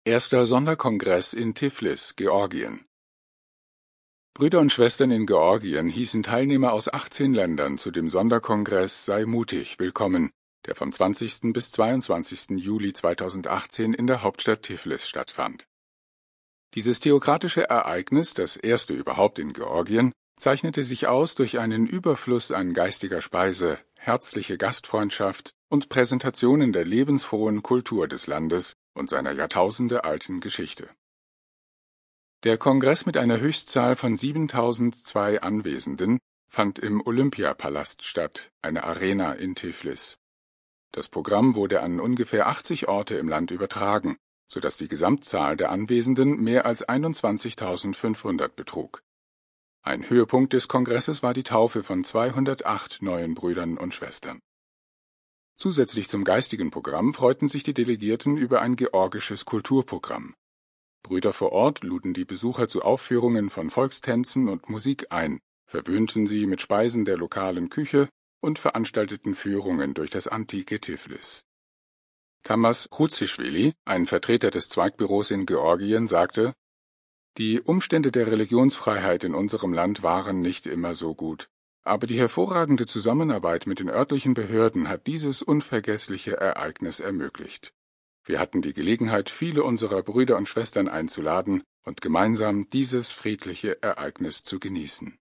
Erster Sonderkongress in Tiflis, Georgien. Brüder und Schwestern in Georgien hießen Teilnehmer aus 18 Ländern zu dem Sonderkongress Sei mutig willkommen, der vom 20. bis 22. Juli 2018 in der Hauptstadt Tiflis stattfand. Dieses theokratische Ereignis, das erste überhaupt in Georgien, zeichnete sich aus durch einen Überfluss an geistiger Speise, herzliche Gastfreundschaft und Präsentationen der lebensfrohen Kultur des Landes und seiner jahrtausendealten Geschichte. Der Kongress mit einer Höchstzahl von 7.002 Anwesenden fand im Olympiapalast statt, eine Arena in Tiflis. Das Programm wurde an ungefähr 80 Orte im Land übertragen, sodass die Gesamtzahl der Anwesenden mehr als 21.500 betrug. Ein Höhepunkt des Kongresses war die Taufe von 208 neuen Brüdern und Schwestern. Zusätzlich zum geistigen Programm freuten sich die Delegierten über ein georgisches Kulturprogramm. Brüder vor Ort luden die Besucher zu Aufführungen von Volkstänzen und Musik ein, verwöhnten sie mit Speisen der lokalen Küche und veranstalteten Führungen durch das antike Tiflis. Tamas Khutsischvili, ein Vertreter des Zweigbüros in Georgien, sagte: Die Umstände der Religionsfreiheit in unserem Land waren nicht immer so gut, aber die hervorragende Zusammenarbeit mit den örtlichen Behörden hat dieses unvergessliche Ereignis ermöglicht. Wir hatten die Gelegenheit, viele unserer Brüder und Schwestern einzuladen und gemeinsam dieses friedliche Ereignis zu genießen.